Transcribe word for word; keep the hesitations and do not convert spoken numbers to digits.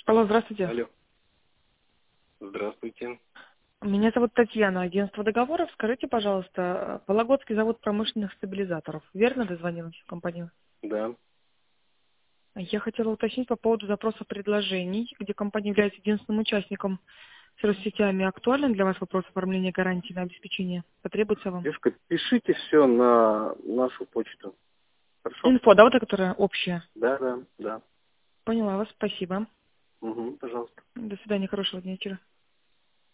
Алло, здравствуйте. Алло. Здравствуйте. Меня зовут Татьяна, агентство договоров. Скажите, пожалуйста, Вологодский завод промышленных стабилизаторов. Верно дозвонилась в компанию? Да. Я хотела уточнить по поводу запроса предложений, где компания является единственным участником с Россетями. Актуален для вас вопрос оформления гарантии на обеспечение? Потребуется вам? Девушка, пишите все на нашу почту. Хорошо? Инфо, да, вот эта, которая общая? Да, да, да. Поняла вас, спасибо. Угу, пожалуйста. До свидания, хорошего дня вечера.